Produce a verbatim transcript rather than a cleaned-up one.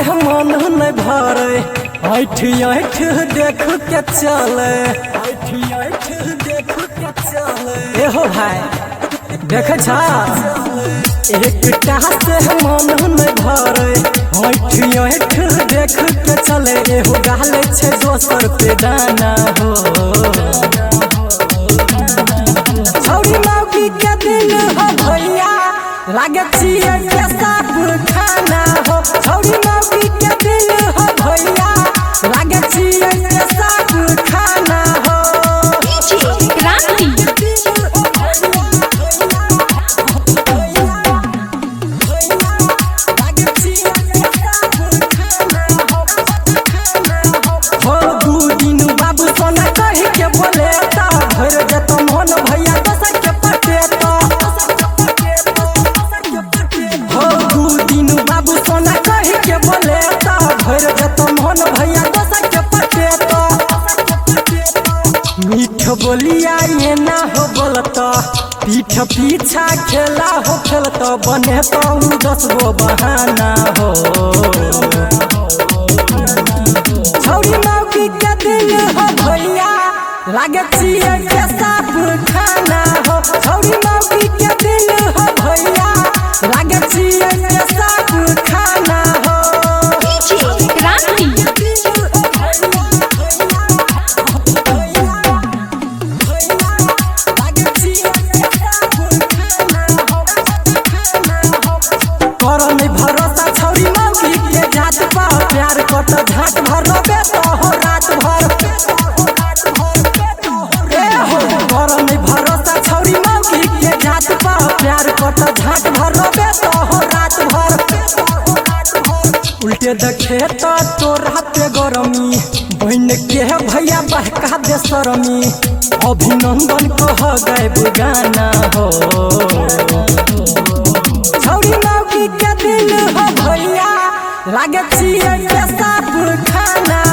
मन नहीं भरे ऐठ ऐठ देख के चले ऐठ ऐठ देख के चले ए हो भाई देख छा एकटा से मन नहीं भरे ऐठ ऐठ देख के चले एहो गाले छे दोसर पे दाना हो छौरी मौकी के दिल हो भैया लागे छिए के सब खाना हो छौरी मौकी के दिल हो भैया लागे छिए के सब खाना हो क्रांति हो दू दिन बाबू सोना कही के बोले ता भर जत मन भैया दोसर के पटेता हो दू दिन बाबू सोना कही के बोले ता भर जत मन भैया दोसर के पटेता मीठ बोलिया ये ना हो बोलता पीठ पीछा खेला हो खेलता बने तो दस गो बहाना हो छौरी मौकी के दिल हो भैया लागे छिए के सब खाना हो छौरी मौकी के दिल हो भैया लागे छिए के सब खाना हो क्रांति कर नहीं भरोसा छौरी मौकी के जात पा प्यार कत झाट भरबे तो हो रात भर ए हो कर नहीं भरोसा छौरी मौकी के जात पा प्यार कत झाट भरबे तो हो रात भर उल्टे देखे तो तोरा पे गरमी बहन के भैया बहका दे शरमी अभिनंदन कह गए गाना हो छौरी मौकी के दिल हो भैया लागे छिए के सब खाना